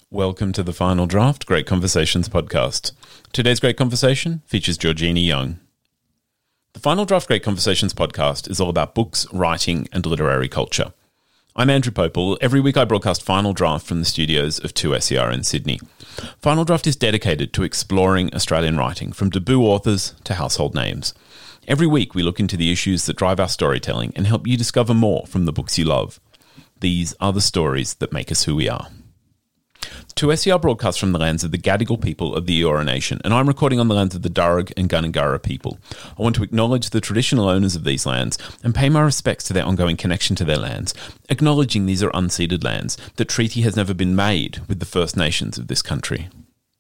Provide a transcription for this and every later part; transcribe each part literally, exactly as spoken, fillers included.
Welcome to the Final Draft Great Conversations podcast. Today's great conversation features Georgina Young. The Final Draft Great Conversations podcast is all about books, writing, and literary culture. I'm Andrew Popel. Every week I broadcast Final Draft from the studios of two S E R in Sydney. Final Draft is dedicated to exploring Australian writing, from debut authors to household names. Every week we look into the issues that drive our storytelling and help you discover more from the books you love. These are the stories that make us who we are. two S E R broadcasts from the lands of the Gadigal people of the Eora Nation, and I'm recording on the lands of the Darug and Gundungurra people. I want to acknowledge the traditional owners of these lands and pay my respects to their ongoing connection to their lands, acknowledging these are unceded lands, that treaty has never been made with the First Nations of this country.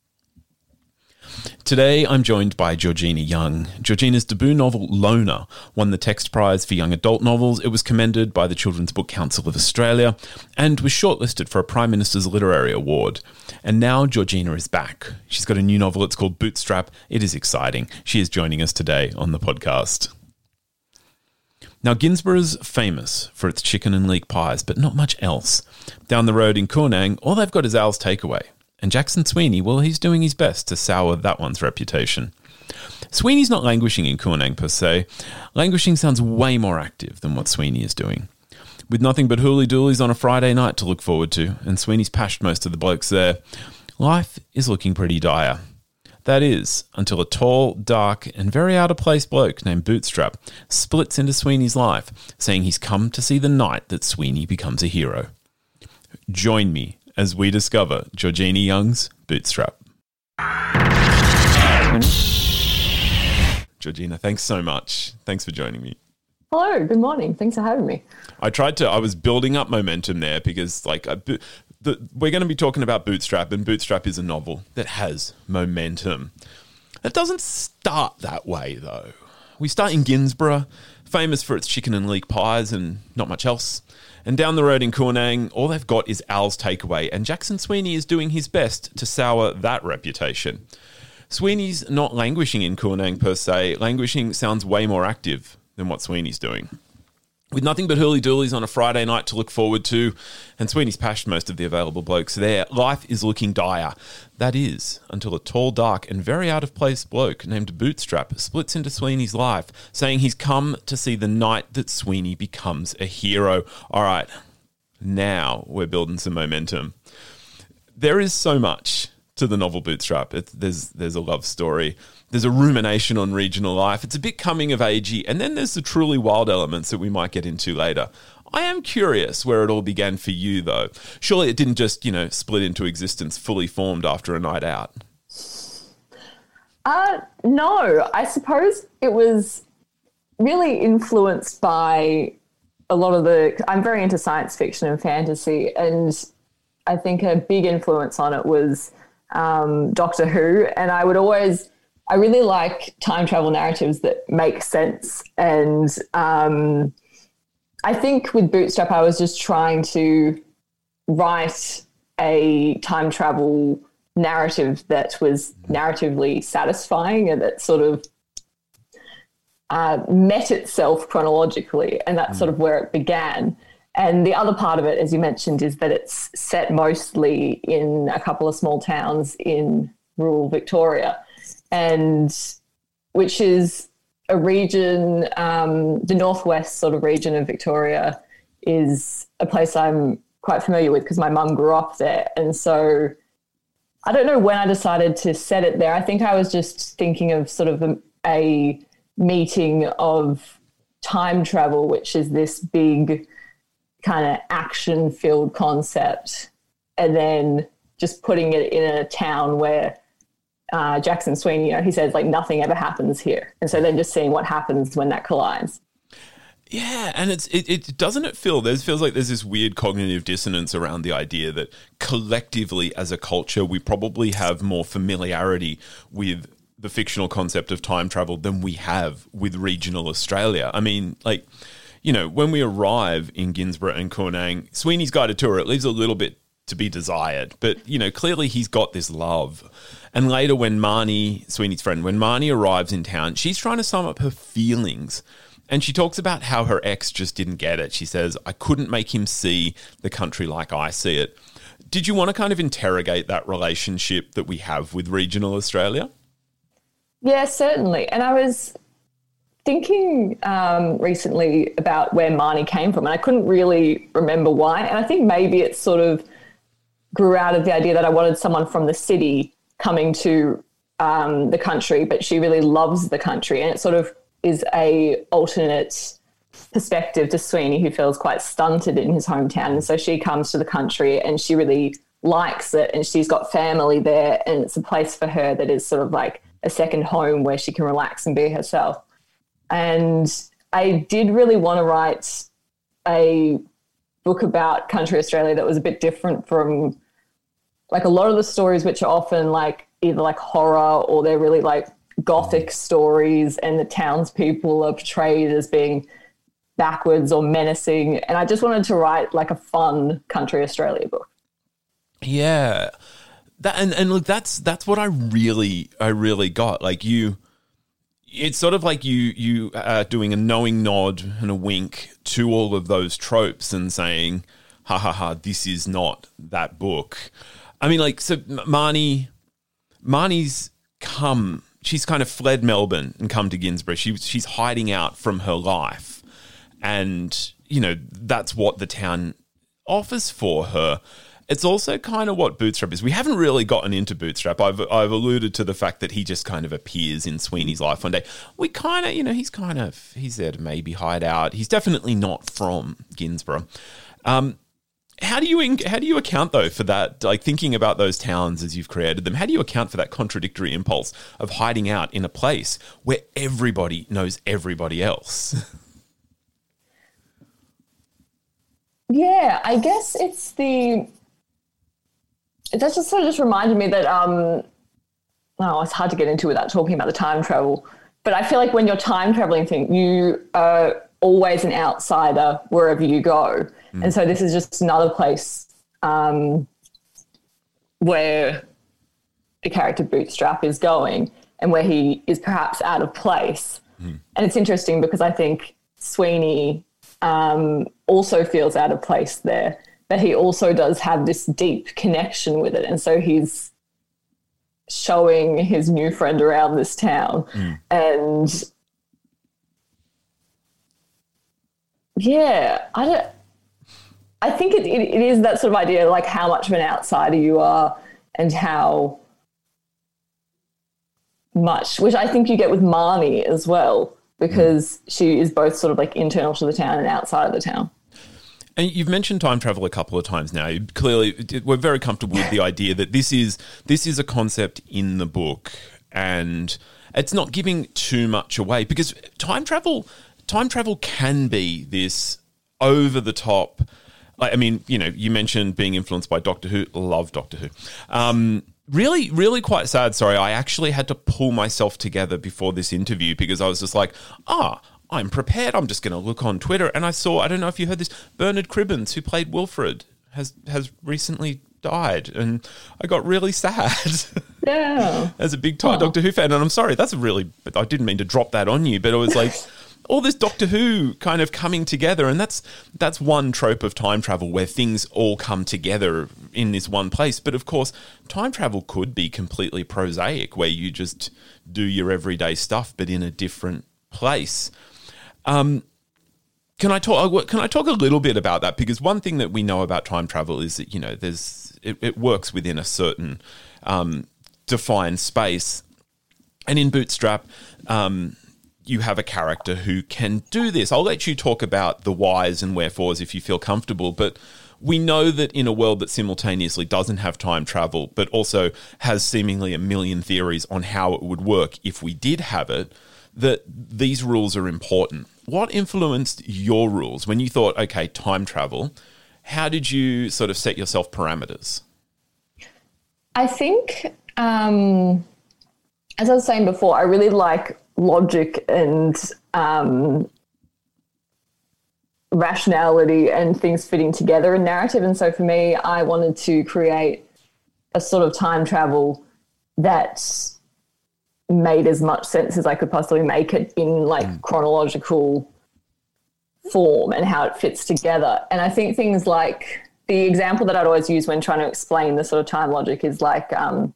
Today, I'm joined by Georgina Young. Georgina's debut novel, Loner, won the Text Prize for Young Adult Novels. It was commended by the Children's Book Council of Australia and was shortlisted for a Prime Minister's Literary Award. And now Georgina is back. She's got a new novel. It's called Bootstrap. It is exciting. She is joining us today on the podcast. Now, Ginnsborough's famous for its chicken and leek pies, but not much else. Down the road in Coonang, all they've got is Al's Takeaway. And Jackson Sweeney, well, he's doing his best to sour that one's reputation. Sweeney's not languishing in Coonang per se. Languishing sounds way more active than what Sweeney is doing. With nothing but hooly-doolies on a Friday night to look forward to, and Sweeney's pashed most of the blokes there, life is looking pretty dire. That is, until a tall, dark, and very out-of-place bloke named Bootstrap splits into Sweeney's life, saying he's come to see the night that Sweeney becomes a hero. Join me as we discover Georgina Young's Bootstrap. Georgina, thanks so much. Thanks for joining me. Hello, good morning. Thanks for having me. I tried to, I was building up momentum there because like I, the, we're going to be talking about Bootstrap, and Bootstrap is a novel that has momentum. It doesn't start that way though. We start in Ginnsborough, famous for its chicken and leek pies and not much else. And down the road in Coonang, all they've got is Al's Takeaway, and Jackson Sweeney is doing his best to sour that reputation. Sweeney's not languishing in Coonang per se. Languishing sounds way more active than what Sweeney's doing. With nothing but hurly-doolies on a Friday night to look forward to, and Sweeney's pashed most of the available blokes there, life is looking dire. That is, until a tall, dark, and very out-of-place bloke named Bootstrap splits into Sweeney's life, saying he's come to see the night that Sweeney becomes a hero. All right, now we're building some momentum. There is so much to the novel Bootstrap. It's, there's there's a love story. There's a rumination on regional life. It's a bit coming of agey. And then there's the truly wild elements that we might get into later. I am curious where it all began for you, though. Surely it didn't just, you know, split into existence fully formed after a night out. Uh, no, I suppose it was really influenced by a lot of the... I'm very into science fiction and fantasy, and I think a big influence on it was um, Doctor Who. And I would always... I really like time travel narratives that make sense. And um, I think with Bootstrap, I was just trying to write a time travel narrative that was narratively satisfying and that sort of uh, met itself chronologically. And that's sort of where it began. And the other part of it, as you mentioned, is that it's set mostly in a couple of small towns in rural Victoria, and which is a region, um, the northwest sort of region of Victoria is a place I'm quite familiar with because my mum grew up there. And so I don't know when I decided to set it there. I think I was just thinking of sort of a, a meeting of time travel, which is this big kind of action-filled concept, and then just putting it in a town where Uh, Jackson Sweeney, you know, he says like nothing ever happens here. And so then just seeing what happens when that collides. Yeah, and it's it, it doesn't it feel there's feels like there's this weird cognitive dissonance around the idea that collectively as a culture we probably have more familiarity with the fictional concept of time travel than we have with regional Australia. I mean, like, you know, when we arrive in Ginnsborough and Coonang, Sweeney's guided tour, it leaves a little bit to be desired. But, you know, clearly he's got this love. And later when Marnie, Sweeney's friend, when Marnie arrives in town, she's trying to sum up her feelings. And she talks about how her ex just didn't get it. She says, I couldn't make him see the country like I see it. Did you want to kind of interrogate that relationship that we have with regional Australia? Yeah, certainly. And I was thinking um, recently about where Marnie came from, and I couldn't really remember why. And I think maybe it sort of grew out of the idea that I wanted someone from the city coming to um, the country, but she really loves the country. And it sort of is a alternate perspective to Sweeney, who feels quite stunted in his hometown. And so she comes to the country and she really likes it, and she's got family there, and it's a place for her that is sort of like a second home where she can relax and be herself. And I did really want to write a book about country Australia that was a bit different from like a lot of the stories, which are often like either like horror or they're really like gothic stories, and the townspeople are portrayed as being backwards or menacing. And I just wanted to write like a fun country Australia book. Yeah. That and, and look, that's that's what I really I really got. Like you it's sort of like you you are doing a knowing nod and a wink to all of those tropes and saying, ha ha ha, this is not that book. I mean, like, so Marnie Marnie's come she's kind of fled Melbourne and come to Ginsborough. She she's hiding out from her life. And, you know, that's what the town offers for her. It's also kind of what Bootstrap is. We haven't really gotten into Bootstrap. I've I've alluded to the fact that he just kind of appears in Sweeney's life one day. We kind of, you know, he's kind of, he's there to maybe hide out. He's definitely not from Ginsborough. Um, how do you how do you account, though, for that, like thinking about those towns as you've created them? How do you account for that contradictory impulse of hiding out in a place where everybody knows everybody else? Yeah, I guess it's the... That's just sort of just reminded me that, um, oh, it's hard to get into without talking about the time travel. But I feel like when you're time traveling thing, you are always an outsider wherever you go. Mm. And so this is just another place um, where the character Bootstrap is going and where he is perhaps out of place. Mm. And it's interesting because I think Sweeney um, also feels out of place there, but he also does have this deep connection with it. And so he's showing his new friend around this town. Mm. And yeah, I don't, I think it, it, it is that sort of idea, like how much of an outsider you are and how much, which I think you get with Marnie as well, because mm. she is both sort of like internal to the town and outside of the town. And you've mentioned time travel a couple of times now. You clearly, we're very comfortable with the idea that this is this is a concept in the book, and it's not giving too much away, because time travel time travel can be this over the top. Like, I mean, you know, you mentioned being influenced by Doctor Who. Love Doctor Who. Um, really, really quite sad. Sorry, I actually had to pull myself together before this interview because I was just like, ah. I'm prepared. I'm just going to look on Twitter. And I saw, I don't know if you heard this, Bernard Cribbins, who played Wilfred, has has recently died. And I got really sad. Yeah. As a big time Doctor Who fan. And I'm sorry, that's a really, I didn't mean to drop that on you, but it was like all this Doctor Who kind of coming together. And that's that's one trope of time travel where things all come together in this one place. But of course, time travel could be completely prosaic, where you just do your everyday stuff, but in a different place. Um, can I talk? Can I talk a little bit about that? Because one thing that we know about time travel is that, you know, there's it, it works within a certain um, defined space, and in Bootstrap, um, you have a character who can do this. I'll let you talk about the whys and wherefores if you feel comfortable, but we know that in a world that simultaneously doesn't have time travel, but also has seemingly a million theories on how it would work if we did have it, that these rules are important. What influenced your rules when you thought, okay, time travel? How did you sort of set yourself parameters? I think, um, as I was saying before, I really like logic and um, rationality and things fitting together in narrative. And so for me, I wanted to create a sort of time travel that made as much sense as I could possibly make it in like mm. chronological form and how it fits together. And I think things like the example that I'd always use when trying to explain the sort of time logic is like um,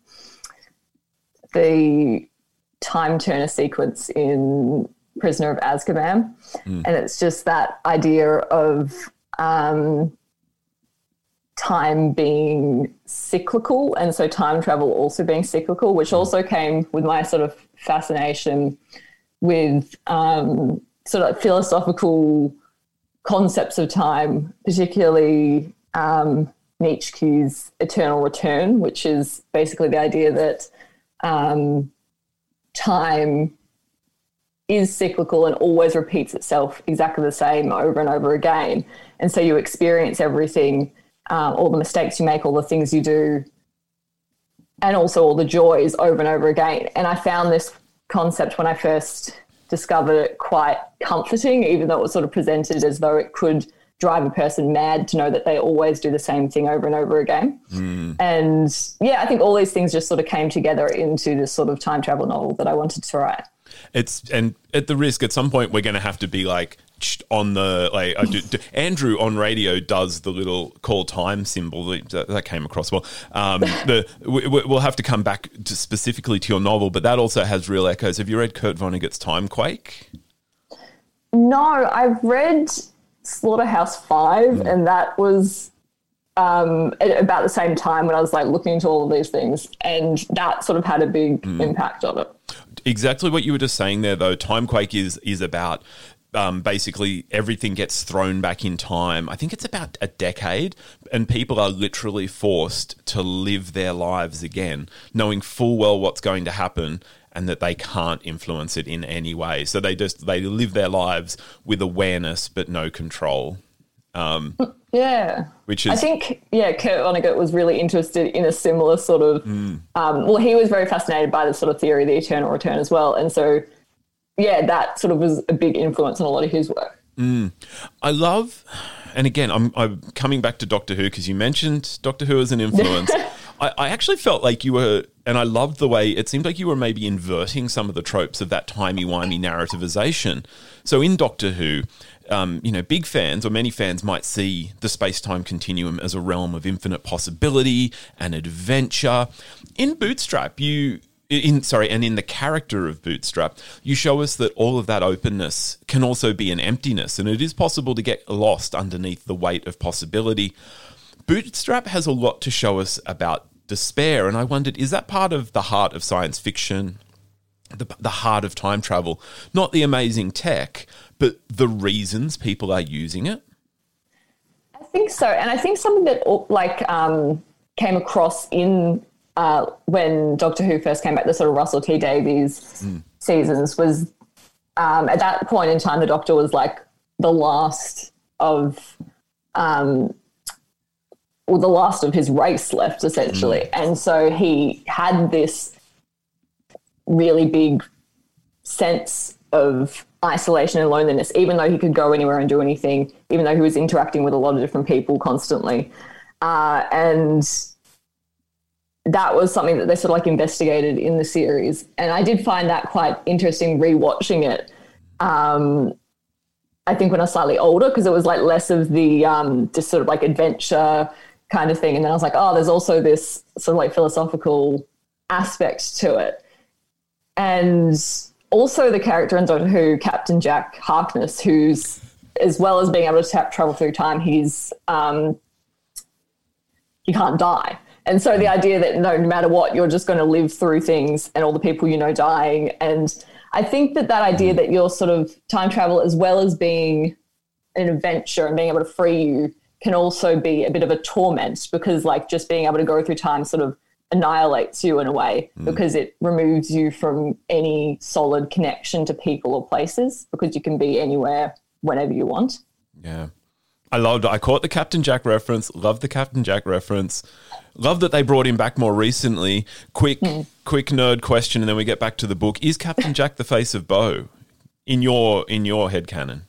the time turner sequence in Prisoner of Azkaban. Mm. And it's just that idea of um, time being cyclical, and so time travel also being cyclical, which also came with my sort of fascination with um, sort of philosophical concepts of time, particularly um, Nietzsche's eternal return, which is basically the idea that um, time is cyclical and always repeats itself exactly the same over and over again. And so you experience everything, um, all the mistakes you make, all the things you do, and also all the joys over and over again. And I found this concept when I first discovered it quite comforting, even though it was sort of presented as though it could drive a person mad to know that they always do the same thing over and over again. Mm. And yeah, I think all these things just sort of came together into this sort of time travel novel that I wanted to write. It's, and at the risk, at some point we're going to have to be like on the, like, I do, do, Andrew on radio does the little call time symbol that, that came across well. Um, the we, we'll have to come back to specifically to your novel, but that also has real echoes. Have you read Kurt Vonnegut's Timequake? No, I've read Slaughterhouse Five, mm. and that was um, at about the same time when I was like looking into all of these things, and that sort of had a big mm. impact on it. Exactly what you were just saying there, though. Timequake is is about um, basically everything gets thrown back in time. I think it's about a decade, and people are literally forced to live their lives again, knowing full well what's going to happen and that they can't influence it in any way. So they just they live their lives with awareness but no control. Um, yeah. Which is, I think, yeah, Kurt Vonnegut was really interested in a similar sort of, mm. um, well, he was very fascinated by the sort of theory of the eternal return as well. And so, yeah, that sort of was a big influence on a lot of his work. Mm. I love, and again, I'm, I'm coming back to Doctor Who because you mentioned Doctor Who as an influence. I, I actually felt like you were, and I loved the way it seemed like you were maybe inverting some of the tropes of that timey-wimey narrativization. So in Doctor Who, Um, you know, big fans or many fans might see the space-time continuum as a realm of infinite possibility and adventure. In Bootstrap, you, in sorry, and in the character of Bootstrap, you show us that all of that openness can also be an emptiness, and it is possible to get lost underneath the weight of possibility. Bootstrap has a lot to show us about despair, and I wondered, is that part of the heart of science fiction? The, the heart of time travel, not the amazing tech, but the reasons people are using it? I think so. And I think something that like um, came across in uh, when Doctor Who first came back, the sort of Russell T Davies mm. seasons was um, at that point in time, the Doctor was like the last of, um, well, the last of his race left essentially. Mm. And so he had this really big sense of isolation and loneliness, even though he could go anywhere and do anything, even though he was interacting with a lot of different people constantly. Uh, and that was something that they sort of like investigated in the series. And I did find that quite interesting rewatching it. Um, I think when I was slightly older, because it was like less of the um, just sort of like adventure kind of thing. And then I was like, oh, there's also this sort of like philosophical aspect to it. And also the character in Doctor Who, Captain Jack Harkness, who's, as well as being able to tap, travel through time, he's um, he can't die. And so the idea that no, no matter what, you're just going to live through things and all the people you know dying. And I think that that idea that you're sort of time travel, as well as being an adventure and being able to free you, can also be a bit of a torment, because like just being able to go through time sort of annihilates you in a way, mm. because it removes you from any solid connection to people or places, because you can be anywhere whenever you want. Yeah. I loved it. I caught the Captain Jack reference, loved the Captain Jack reference, love that they brought him back more recently. Quick, mm. quick nerd question, and then we get back to the book. Is Captain Jack the face of Bo in your, in your headcanon?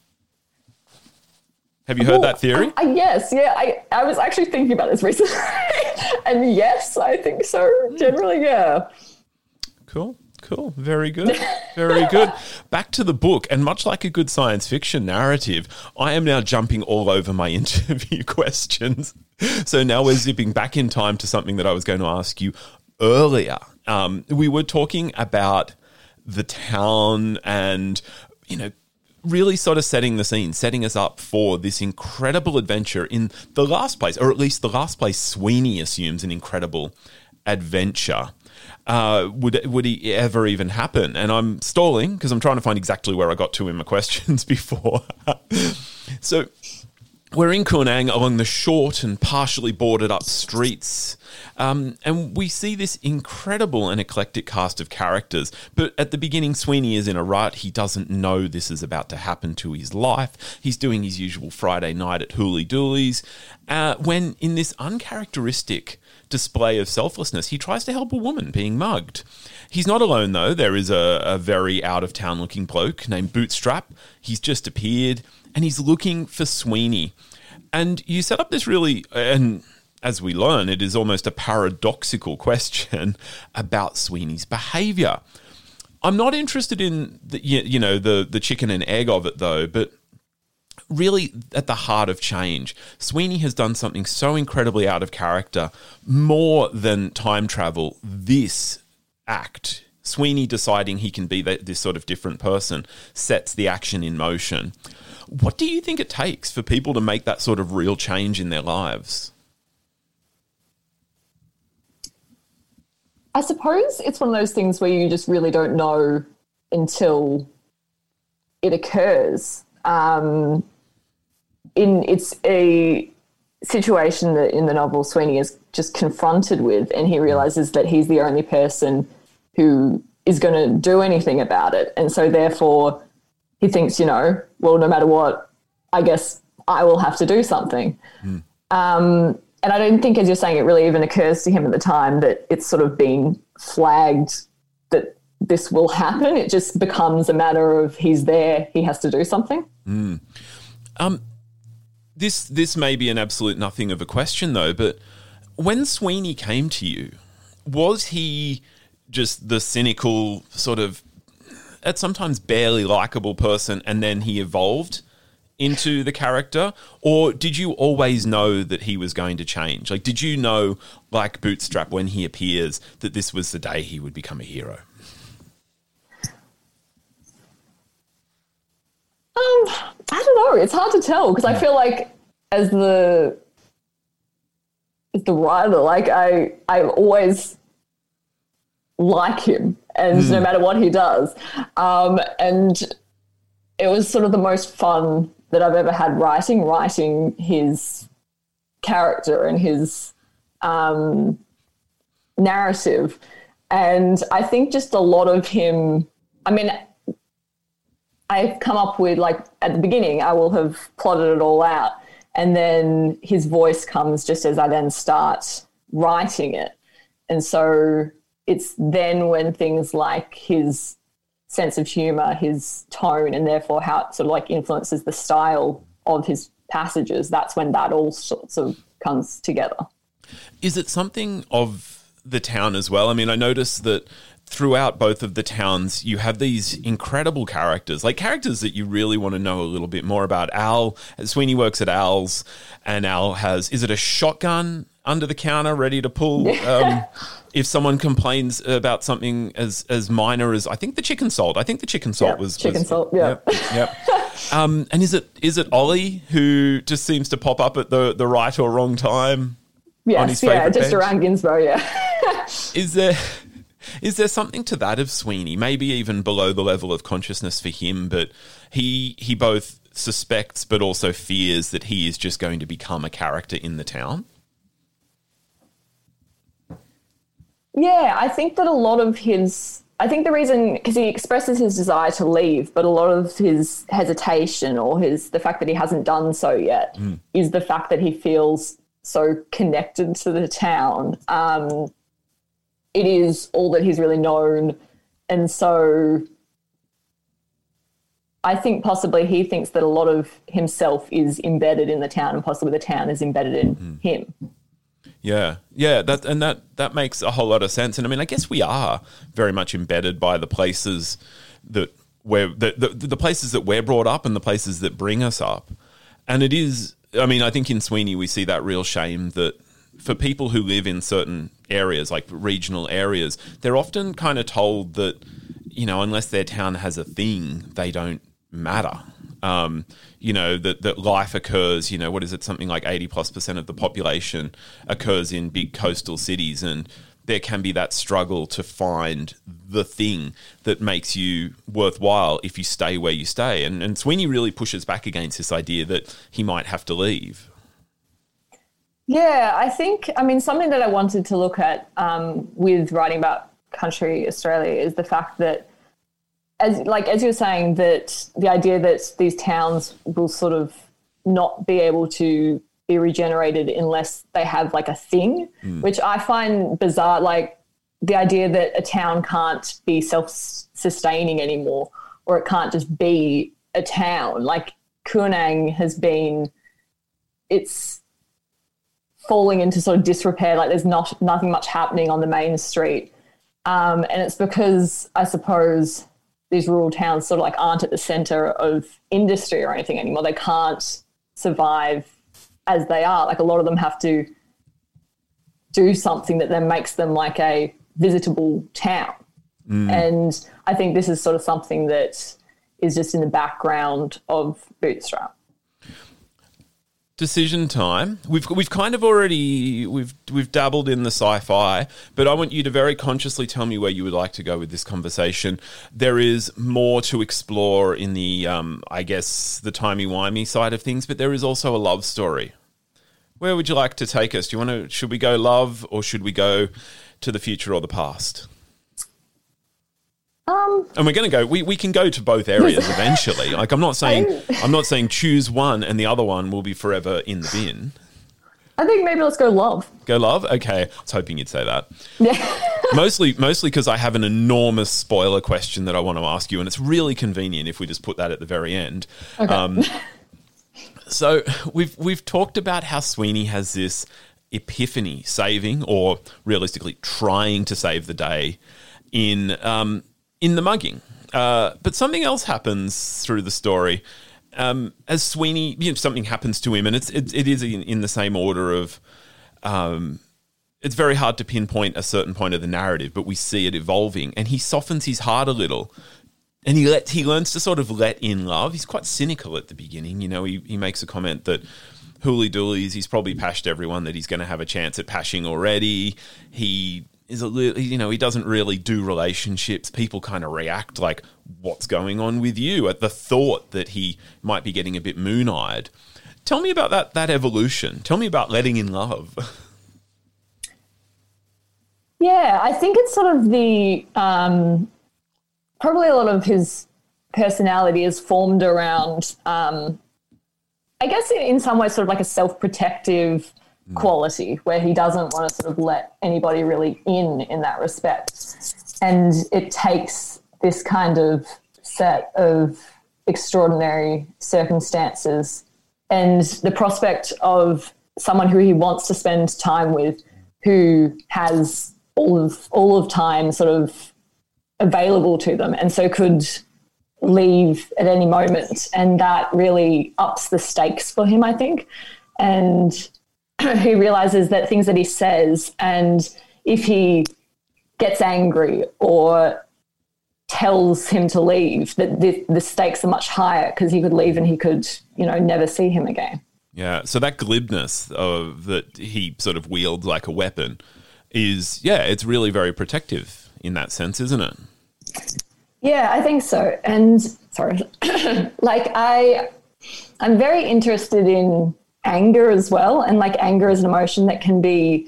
Have you heard well, that theory? I, I, yes, yeah. I, I was actually thinking about this recently. And yes, I think so. Generally, yeah. Cool, cool. Very good. Very good. Back to the book. And much like a good science fiction narrative, I am now jumping all over my interview questions So now we're zipping back in time to something that I was going to ask you earlier. Um, we were talking about the town and, you know, really sort of setting the scene, setting us up for this incredible adventure in the last place, or at least the last place Sweeney assumes an incredible adventure. Uh, would would he ever even happen? And I'm stalling because I'm trying to find exactly where I got to in my questions before. So we're in Kunang along the short and partially boarded up streets, um, and we see this incredible and eclectic cast of characters. But at the beginning, Sweeney is in a rut. He doesn't know this is about to happen to his life. He's doing his usual Friday night at Hooly Doolies, uh, when in this uncharacteristic display of selflessness, he tries to help a woman being mugged. He's not alone, though. There is a, a very out-of-town looking bloke named Bootstrap. He's just appeared, and he's looking for Sweeney. And you set up this really, and as we learn, it is almost a paradoxical question about Sweeney's behaviour. I'm not interested in the, you know, the the chicken and egg of it, though, but really at the heart of change, Sweeney has done something so incredibly out of character, more than time travel. This act, Sweeney deciding he can be this sort of different person, sets the action in motion. What do you think it takes for people to make that sort of real change in their lives? I suppose it's one of those things where you just really don't know until it occurs. Um, in it's a situation that in the novel Sweeney is just confronted with, and he realizes that he's the only person who is going to do anything about it. And so therefore he thinks, you know, well, no matter what, I guess I will have to do something. Mm. Um, and I don't think, as you're saying, it really even occurs to him at the time that it's sort of been flagged that this will happen. It just becomes a matter of he's there, he has to do something. Mm. Um, this this may be an absolute nothing of a question, though, but when Sweeney came to you, was he just the cynical sort of, at sometimes barely likable person, and then he evolved into the character? Or did you always know that he was going to change? Like, did you know, like Bootstrap, when he appears, that this was the day he would become a hero? Um, I don't know. It's hard to tell because I feel like as the as the writer, like I I always like him, and mm. no matter what he does, um, and it was sort of the most fun that I've ever had writing, writing his character and his um, narrative, and I think just a lot of him. I mean, I've come up with, like, at the beginning, I will have plotted it all out, and then his voice comes just as I then start writing it. And so it's then when things like his sense of humour, his tone, and therefore how it sort of like influences the style of his passages, that's when that all sorts of comes together. Is it something of the town as well? I mean, I noticed that throughout both of the towns, you have these incredible characters, like characters that you really want to know a little bit more about. Al, Sweeney works at Al's, and Al has, is it a shotgun under the counter ready to pull um, if someone complains about something as as minor as, I think, the chicken salt. I think the chicken salt yep, was... Chicken was, salt, yeah. Yep. yep. um, and is it is it Ollie who just seems to pop up at the, the right or wrong time? Yes, on his yeah, just page? around Ginsborough, yeah. Is there... Is there something to that of Sweeney, maybe even below the level of consciousness for him, but he he both suspects but also fears that he is just going to become a character in the town? Yeah, I think that a lot of his... I think the reason... Because he expresses his desire to leave, but a lot of his hesitation or his the fact that he hasn't done so yet mm. is the fact that he feels so connected to the town. Um It is all that he's really known. And so I think possibly he thinks that a lot of himself is embedded in the town, and possibly the town is embedded in mm. him. Yeah, yeah, that and that that makes a whole lot of sense. And I mean, I guess we are very much embedded by the places that we're the, the, the places that we're brought up and the places that bring us up. And it is I mean, I think in Sweeney we see that real shame that for people who live in certain areas, like regional areas, they're often kind of told that, you know, unless their town has a thing, they don't matter. Um, you know, that, that life occurs, you know, what is it, something like eighty plus percent of the population occurs in big coastal cities, and there can be that struggle to find the thing that makes you worthwhile if you stay where you stay. And, and Sweeney really pushes back against this idea that he might have to leave. Yeah, I think, I mean, something that I wanted to look at um, with writing about country Australia is the fact that, as like as you were saying, that the idea that these towns will sort of not be able to be regenerated unless they have like a thing, mm. which I find bizarre. Like the idea that a town can't be self-sustaining anymore, or it can't just be a town. Like Kunang has been, it's falling into sort of disrepair. Like there's not nothing much happening on the main street, um, and it's because I suppose these rural towns sort of like aren't at the centre of industry or anything anymore. They can't survive as they are. Like a lot of them have to do something that then makes them like a visitable town. Mm. And I think this is sort of something that is just in the background of Bootstrap. Decision time. We've we've kind of already we've we've dabbled in the sci-fi, but I want you to very consciously tell me where you would like to go with this conversation. There is more to explore in the um, I guess the timey-wimey side of things, but there is also a love story. Where would you like to take us? Do you want to? Should we go love, or should we go to the future or the past? Um, and we're going to go. We, we can go to both areas eventually. Like I'm not saying I'm not saying choose one and the other one will be forever in the bin. I think maybe let's go love. Go love. Okay, I was hoping you'd say that. Yeah. mostly, mostly because I have an enormous spoiler question that I want to ask you, and it's really convenient if we just put that at the very end. Okay. Um, so we've we've talked about how Sweeney has this epiphany, saving or realistically trying to save the day in. Um, in the mugging. Uh, but something else happens through the story. Um, as Sweeney, you know, something happens to him, and it's it, it is in, in the same order of, um, it's very hard to pinpoint a certain point of the narrative, but we see it evolving, and he softens his heart a little, and he let he learns to sort of let in love. He's quite cynical at the beginning. You know, he, he makes a comment that hooly doolies, he's probably pashed everyone that he's going to have a chance at pashing already. He... is a little, you know, he doesn't really do relationships. People kind of react like, what's going on with you, at the thought that he might be getting a bit moon-eyed. Tell me about that that evolution. Tell me about letting in love. Yeah, I think it's sort of the, um, probably a lot of his personality is formed around, um, I guess in, in some ways sort of like a self-protective quality where he doesn't want to sort of let anybody really in in that respect. And it takes this kind of set of extraordinary circumstances and the prospect of someone who he wants to spend time with, who has all of all of time sort of available to them, and so could leave at any moment. And that really ups the stakes for him, I think. And he realizes that things that he says, and if he gets angry or tells him to leave, that the, the stakes are much higher, because he could leave and he could, you know, never see him again. Yeah, so that glibness of that he sort of wields like a weapon is, yeah, it's really very protective in that sense, isn't it? Yeah, I think so. And sorry, like I, I'm very interested in anger as well, and like anger is an emotion that can be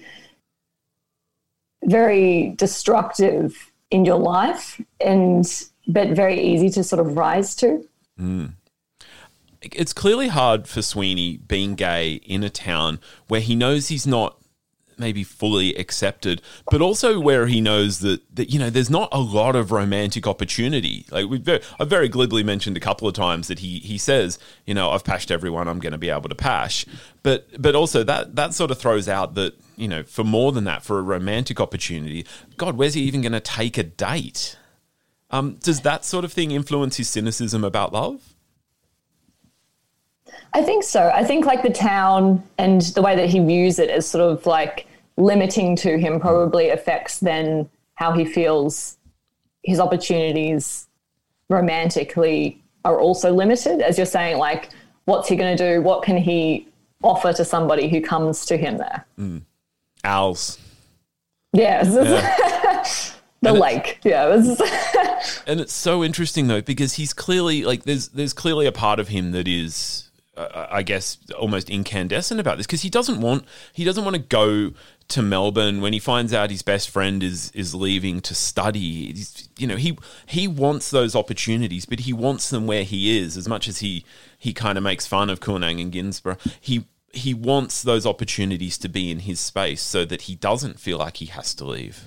very destructive in your life, and but very easy to sort of rise to. Mm. It's clearly hard for Sweeney being gay in a town where he knows he's not maybe fully accepted, but also where he knows that, that you know, there's not a lot of romantic opportunity. Like we've very, I've very glibly mentioned a couple of times that he he says, you know, I've pashed everyone, I'm going to be able to pash. But but also that that sort of throws out that, you know, for more than that, for a romantic opportunity, God, where's he even going to take a date? Um, does that sort of thing influence his cynicism about love? I think so. I think like the town and the way that he views it as sort of like limiting to him probably affects then how he feels his opportunities romantically are also limited. As you're saying, like, what's he going to do? What can he offer to somebody who comes to him there? Mm. Owls. Yes. Yeah. The and lake. Yeah. It was and it's so interesting though, because he's clearly like, there's, there's clearly a part of him that is, uh, I guess, almost incandescent about this, because he doesn't want, he doesn't want to go to Melbourne when he finds out his best friend is, is leaving to study. He's, you know, he, he wants those opportunities, but he wants them where he is. As much as he, he kind of makes fun of Coonang and Ginsborough, he, he wants those opportunities to be in his space so that he doesn't feel like he has to leave.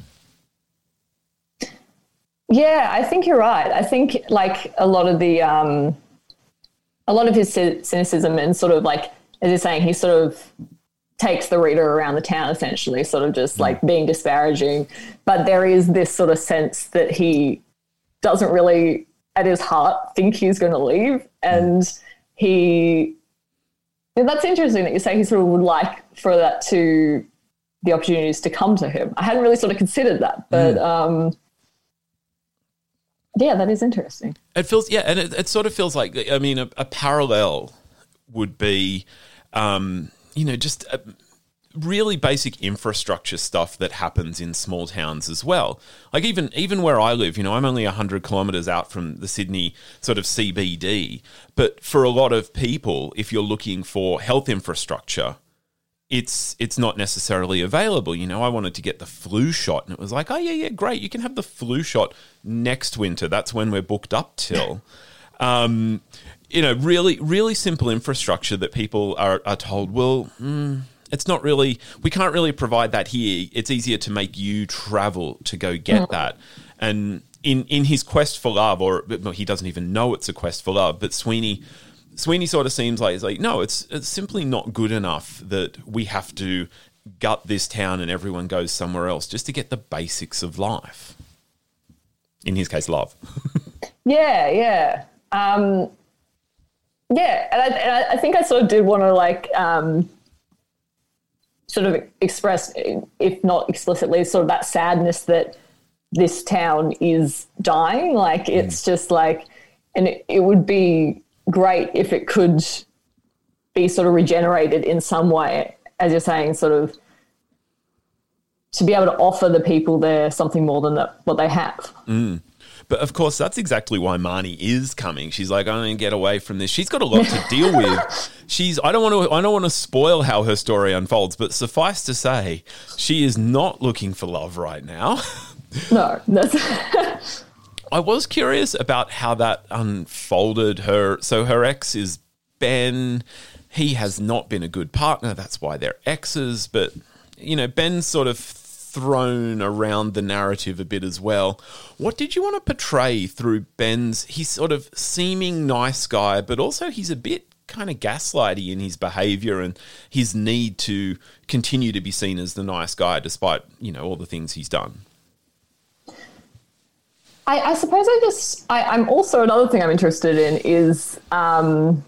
Yeah, I think you're right. I think like a lot of the, um, a lot of his cynicism and sort of like, as you're saying, he sort of takes the reader around the town, essentially, sort of just like being disparaging. But there is this sort of sense that he doesn't really, at his heart, think he's going to leave. And he, and that's interesting that you say he sort of would like for that to, the opportunities to come to him. I hadn't really sort of considered that, but mm. um, yeah, that is interesting. It feels, yeah, and it, it sort of feels like, I mean, a, a parallel would be, um, you know, just a really basic infrastructure stuff that happens in small towns as well. Like even even where I live, you know, I'm only one hundred kilometres out from the Sydney sort of C B D. But for a lot of people, if you're looking for health infrastructure, it's it's not necessarily available. You know, I wanted to get the flu shot and it was like, oh, yeah, yeah, great. You can have the flu shot next winter. That's when we're booked up till. um You know, really, really simple infrastructure that people are, are told, well, mm, it's not really, we can't really provide that here. It's easier to make you travel to go get that. And in, in his quest for love, or well, he doesn't even know it's a quest for love, but Sweeney, Sweeney sort of seems like, it's like, no, it's it's simply not good enough that we have to gut this town and everyone goes somewhere else just to get the basics of life. In his case, love. yeah, yeah. Um Yeah, and I, and I think I sort of did want to like um, sort of express, if not explicitly, sort of that sadness that this town is dying. Like it's mm. just like, and it, it would be great if it could be sort of regenerated in some way, as you're saying, sort of to be able to offer the people there something more than that, what they have. Mm. But of course, that's exactly why Marnie is coming. She's like, I'm going to get away from this. She's got a lot to deal with. She's. I don't want to. I don't want to spoil how her story unfolds. But suffice to say, she is not looking for love right now. No, that's. I was curious about how that unfolded. Her. So her ex is Ben. He has not been a good partner. That's why they're exes. But you know, Ben's sort of thrown around the narrative a bit as well. What did you want to portray through Ben's, he's sort of seeming nice guy, but also he's a bit kind of gaslighty in his behaviour and his need to continue to be seen as the nice guy despite, you know, all the things he's done? I, I suppose I just, I, I'm also, another thing I'm interested in is um,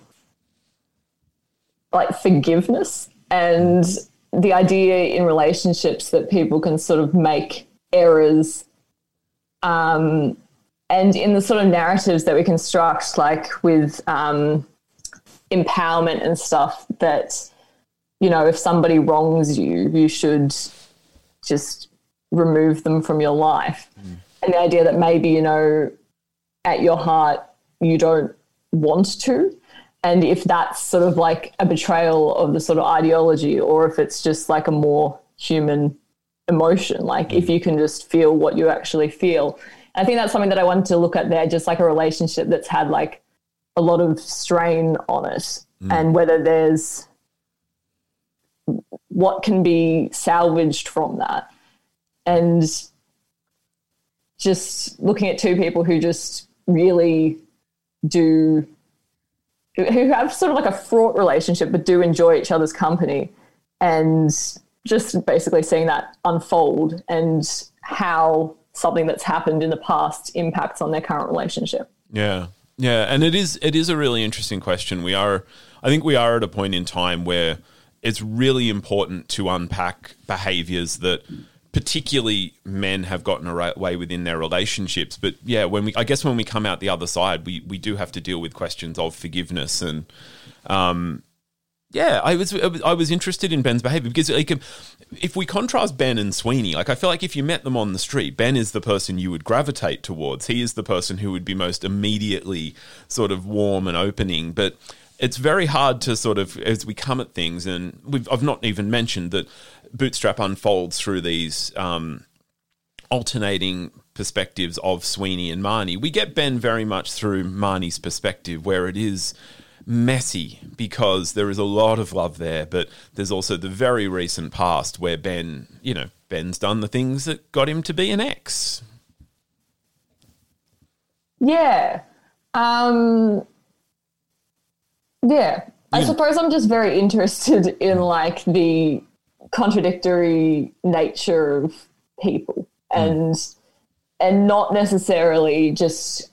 like forgiveness and the idea in relationships that people can sort of make errors um, and in the sort of narratives that we construct, like with um, empowerment and stuff, that, you know, if somebody wrongs you, you should just remove them from your life. Mm. And the idea that maybe, you know, at your heart, you don't want to. And if that's sort of like a betrayal of the sort of ideology, or if it's just like a more human emotion, like mm. if you can just feel what you actually feel. I think that's something that I wanted to look at there, just like a relationship that's had like a lot of strain on it mm. and whether there's what can be salvaged from that. And just looking at two people who just really do, who have sort of like a fraught relationship but do enjoy each other's company, and just basically seeing that unfold and how something that's happened in the past impacts on their current relationship. Yeah. Yeah, and it is it is a really interesting question. We are, I think we are at a point in time where it's really important to unpack behaviors that particularly men have gotten away with in their relationships. But yeah, when we, I guess when we come out the other side, we, we do have to deal with questions of forgiveness. And um, yeah, I was I was interested in Ben's behavior because like, if we contrast Ben and Sweeney, like I feel like if you met them on the street, Ben is the person you would gravitate towards. He is the person who would be most immediately sort of warm and opening. But it's very hard to sort of, as we come at things, and we've, I've not even mentioned that Bootstrap unfolds through these um, alternating perspectives of Sweeney and Marnie. We get Ben very much through Marnie's perspective, where it is messy because there is a lot of love there, but there's also the very recent past where Ben, you know, Ben's done the things that got him to be an ex. Yeah. Um, yeah. I suppose I'm just very interested in like the contradictory nature of people and mm. and not necessarily just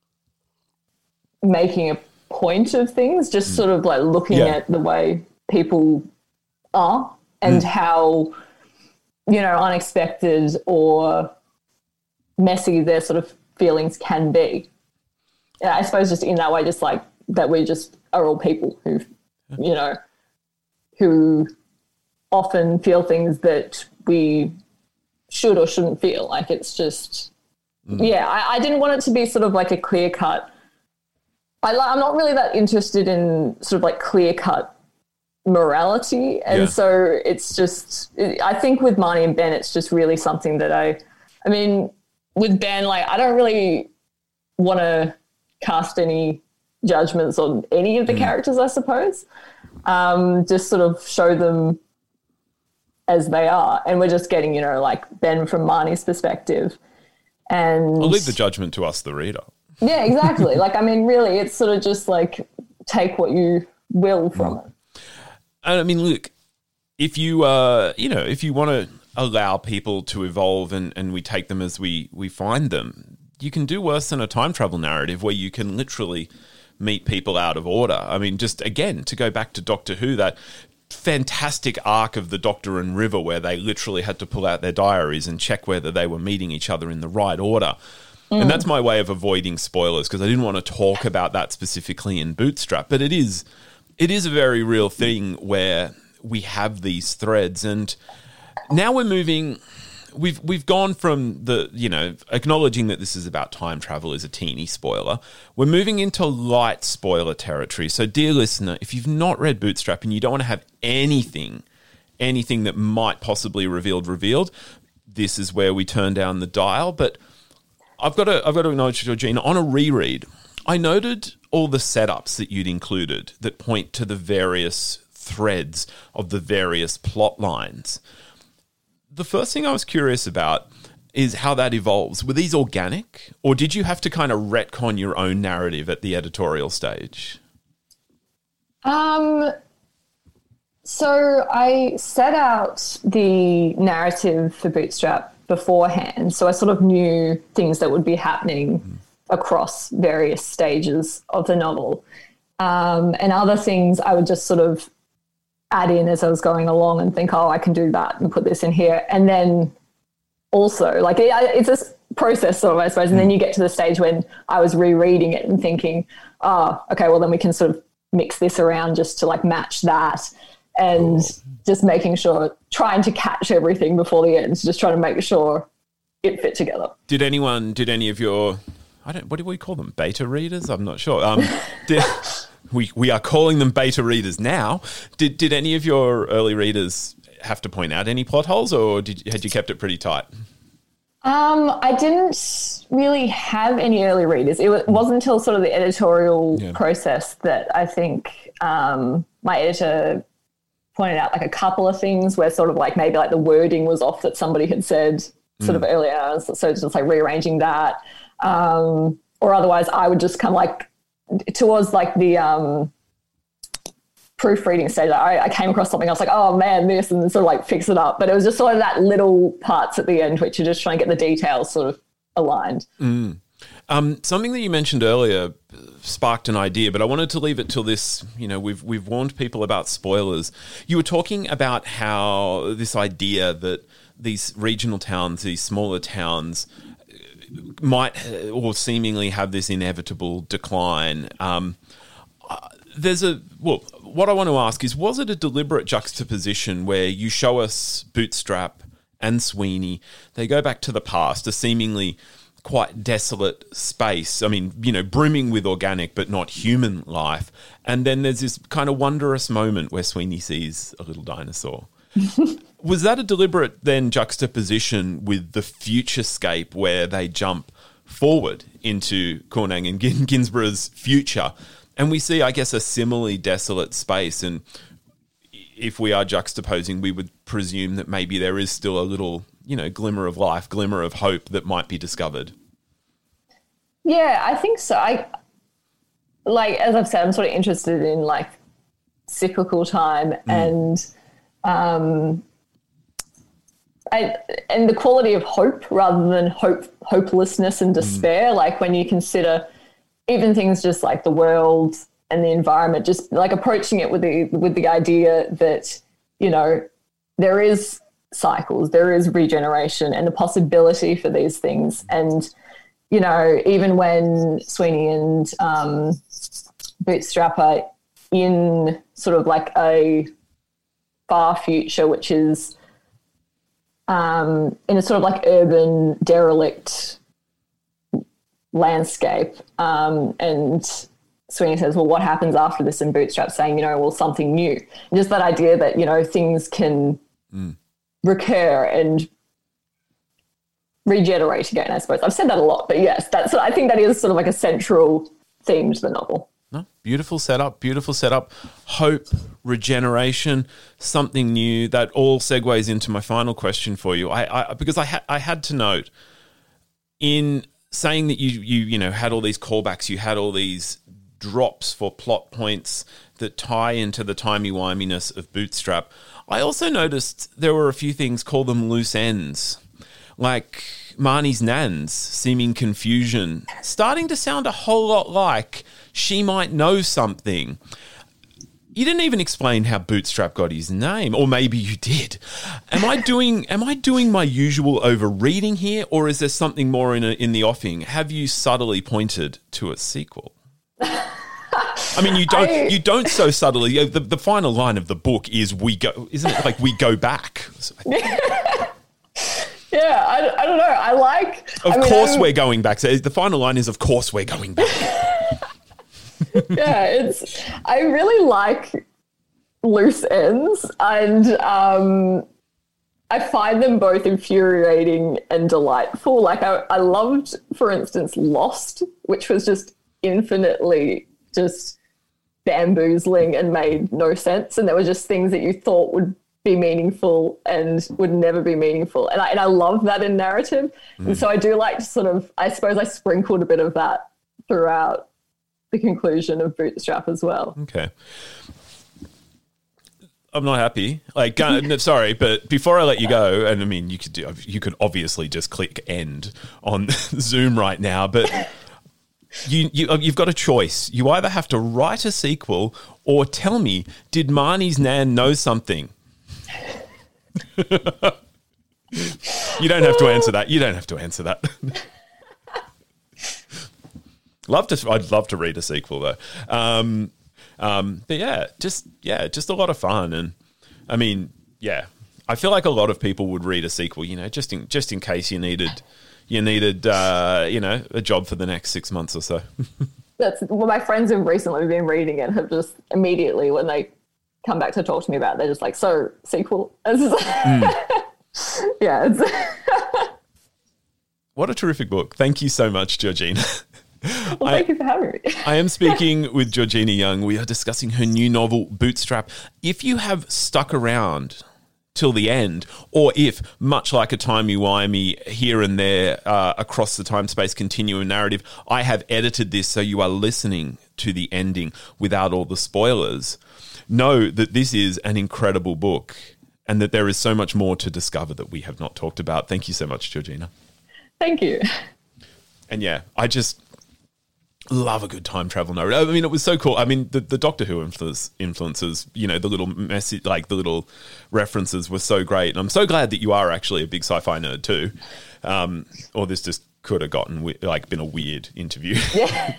making a point of things, just mm. sort of like looking yeah. at the way people are and mm. how, you know, unexpected or messy their sort of feelings can be. Yeah, I suppose just in that way, just like that we just are all people who, you know, who often feel things that we should or shouldn't feel. Like it's just, mm. yeah, I, I didn't want it to be sort of like a clear cut. I, I'm not really that interested in sort of like clear cut morality. And yeah. so it's just, I think with Marnie and Ben, it's just really something that I, I mean, with Ben, like I don't really want to cast any judgments on any of the mm. characters, I suppose. Um, just sort of show them as they are. And we're just getting, you know, like Ben from Marnie's perspective. And I'll leave the judgment to us, the reader. Yeah, exactly. Like, I mean, really, it's sort of just like take what you will from mm. it. I mean, look, if you, uh, you know, if you want to allow people to evolve and, and we take them as we, we find them, you can do worse than a time travel narrative where you can literally meet people out of order. I mean, just again, to go back to Doctor Who, that fantastic arc of the Doctor and River where they literally had to pull out their diaries and check whether they were meeting each other in the right order. Mm. And that's my way of avoiding spoilers because I didn't want to talk about that specifically in Bootstrap, but it is it is a very real thing where we have these threads. And now we're moving... We've we've gone from the, you know, acknowledging that this is about time travel is a teeny spoiler. We're moving into light spoiler territory. So, dear listener, if you've not read Bootstrap and you don't want to have anything, anything that might possibly revealed revealed, this is where we turn down the dial. But I've got to I've got to acknowledge, Georgina, on a reread, I noted all the setups that you'd included that point to the various threads of the various plot lines. The first thing I was curious about is how that evolves. Were these organic, or did you have to kind of retcon your own narrative at the editorial stage? Um, so I set out the narrative for Bootstrap beforehand, so I sort of knew things that would be happening mm. across various stages of the novel. Um, and other things I would just sort of add in as I was going along and think, oh, I can do that and put this in here. And then also, like, it, it's a process sort of, I suppose. And then you get to the stage when I was rereading it and thinking, oh, okay, well, then we can sort of mix this around just to, like, match that. And oh. just making sure, trying to catch everything before the end, just trying to make sure it fit together. Did anyone, did any of your, I don't, what do we call them? Beta readers? I'm not sure. Um, did... We we are calling them beta readers now. Did did any of your early readers have to point out any plot holes, or did had you kept it pretty tight? Um, I didn't really have any early readers. It was, wasn't until sort of the editorial yeah. process that I think um, my editor pointed out like a couple of things where sort of like maybe like the wording was off that somebody had said sort mm. of earlier. So, so just like rearranging that, um, or otherwise I would just come like. Towards like the um, proofreading stage, I, I came across something, I was like, oh man, this, and then sort of like fix it up. But it was just sort of that little parts at the end, which you're just trying to get the details sort of aligned. Mm. Um, something that you mentioned earlier sparked an idea, but I wanted to leave it till this. You know, we've we've warned people about spoilers. You were talking about how this idea that these regional towns, these smaller towns, might or seemingly have this inevitable decline. Um, there's a well. What I want to ask is, was it a deliberate juxtaposition where you show us Bootstrap and Sweeney? They go back to the past, a seemingly quite desolate space. I mean, you know, brimming with organic but not human life. And then there's this kind of wondrous moment where Sweeney sees a little dinosaur. Was that a deliberate then juxtaposition with the futurescape where they jump forward into Cornang and Gin- Ginsborough's future? And we see, I guess, a similarly desolate space. And if we are juxtaposing, we would presume that maybe there is still a little, you know, glimmer of life, glimmer of hope that might be discovered. Yeah, I think so. I like, as I've said, I'm sort of interested in like cyclical time mm. and um, I, and the quality of hope rather than hope, hopelessness and despair. Mm. Like when you consider even things just like the world and the environment, just like approaching it with the with the idea that, you know, there is cycles, there is regeneration and the possibility for these things. And, you know, even when Sweeney and um, Bootstrap are in sort of like a far future, which is um, in a sort of like urban derelict landscape. Um, and Sweeney says, well, what happens after this? And Bootstrap saying, you know, well, something new. And just that idea that, you know, things can mm. recur and regenerate again, I suppose. I've said that a lot, but yes, that's, I think that is sort of like a central theme to the novel. No, beautiful setup, beautiful setup. Hope, regeneration, something new. That all segues into my final question for you. I, I because I had I had to note in saying that you you you know had all these callbacks, you had all these drops for plot points that tie into the timey-wiminess of Bootstrap. I also noticed there were a few things, call them loose ends, like Marnie's Nan's seeming confusion, starting to sound a whole lot like she might know something. You didn't even explain how Bootstrap got his name, or maybe you did. Am I doing am I doing my usual overreading here, or is there something more in a, in the offing? Have you subtly pointed to a sequel? I mean, you don't I, you don't so subtly. The, the final line of the book is we go, isn't it? Like we go back. Yeah, I, I don't know. I like. Of I mean, course, I'm, we're going back. So the final line is, of course, we're going back. Yeah, it's. I really like loose ends, and um, I find them both infuriating and delightful. Like I, I loved, for instance, Lost, which was just infinitely just bamboozling and made no sense, and there were just things that you thought would be meaningful and would never be meaningful. And I, and I love that in narrative. Mm. And so I do like to sort of, I suppose I sprinkled a bit of that throughout the conclusion of Bootstrap as well. Okay. I'm not happy. Like, uh, sorry, but before I let you go, and I mean, you could do, you could obviously just click end on Zoom right now, but you, you, you've got a choice. You either have to write a sequel or tell me, did Marnie's Nan know something? You don't have to answer that. You don't have to answer that. Love to. I'd love to read a sequel though. Um, um, but yeah, just yeah, just a lot of fun. And I mean, yeah, I feel like a lot of people would read a sequel. You know, just in just in case you needed you needed uh, you know a job for the next six months or so. That's well, my friends have recently been reading it. Have just immediately when they come back to talk to me about it, they're just like, so sequel. Mm. Yeah. It's What a terrific book. Thank you so much, Georgina. Well, thank I, you for having me. I am speaking with Georgina Young. We are discussing her new novel, Bootstrap. If you have stuck around till the end, or if, much like a timey-wimey here and there uh, across the time-space continuum narrative, I have edited this so you are listening to the ending without all the spoilers, know that this is an incredible book and that there is so much more to discover that we have not talked about. Thank you so much, Georgina. Thank you. and yeah, I just love a good time travel narrative. I mean, it was so cool. I mean, the, the Doctor Who influence, influences, you know, the little message, like the little references were so great. And I'm so glad that you are actually a big sci-fi nerd too. Um, or this just could have gotten, we- like, been a weird interview. Yeah.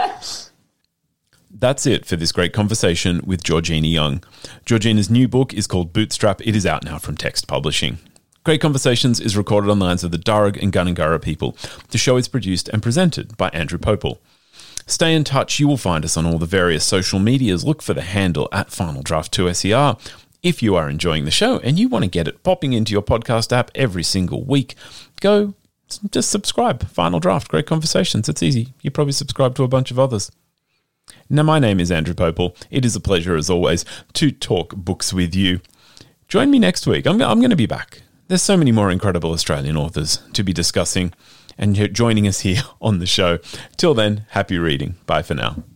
That's it for this great conversation with Georgina Young. Georgina's new book is called Bootstrap. It is out now from Text Publishing. Great Conversations is recorded on the lands of the Darug and Gundungurra people. The show is produced and presented by Andrew Popel. Stay in touch. You will find us on all the various social medias. Look for the handle at Final Draft two S E R. If you are enjoying the show and you want to get it popping into your podcast app every single week, go just subscribe. Final Draft, Great Conversations. It's easy. You probably subscribe to a bunch of others. Now, my name is Andrew Popel. It is a pleasure, as always, to talk books with you. Join me next week. I'm, I'm going to be back. There's so many more incredible Australian authors to be discussing and joining us here on the show. Till then, happy reading. Bye for now.